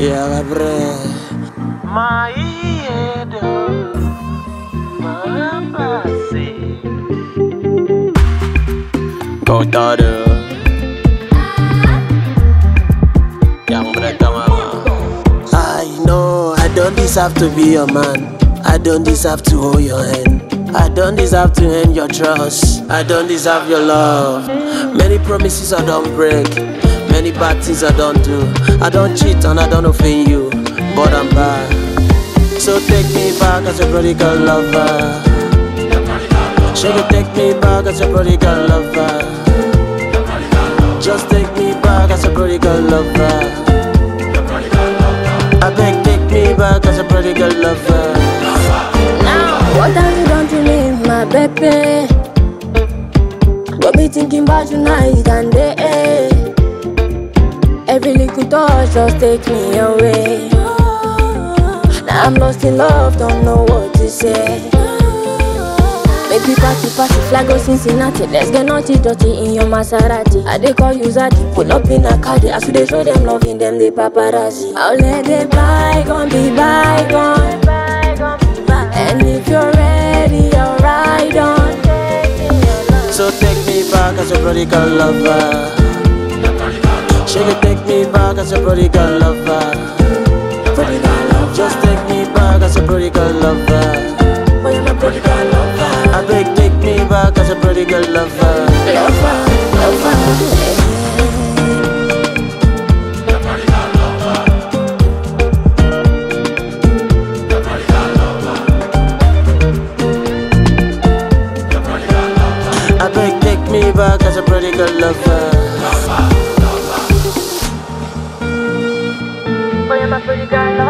Yeah, bre. My head, my passy. Go daughter. Young brother mama. I know I don't deserve to be your man. I don't deserve to hold your hand. I don't deserve to earn your trust. I don't deserve your love. Many promises I don't break. Many bad things I don't do. I don't cheat and I don't offend you, but I'm bad. So take me back as a prodigal lover. She can take me back as a prodigal lover. Just take me back as a prodigal lover. I beg, take me back as a prodigal lover. Now, what have you done to me, my baby? Got me thinking about you night and day. Every little touch just take me away. Now I'm lost in love, don't know what to say. Maybe party, flag of Cincinnati. Let's get naughty, dirty in your Maserati. I they call you Zati, pull up in a caddy. As they show them loving them, they paparazzi. I'll let the bygone be bygone. And if you're ready, I'll ride on. So take me back as a prodigal lover. She can take me back as a prodigal lover. Just take me back as a prodigal lover. I beg, take me back as a prodigal lover. I beg, take me back as a prodigal lover. Boy, I'm a prodigal lover.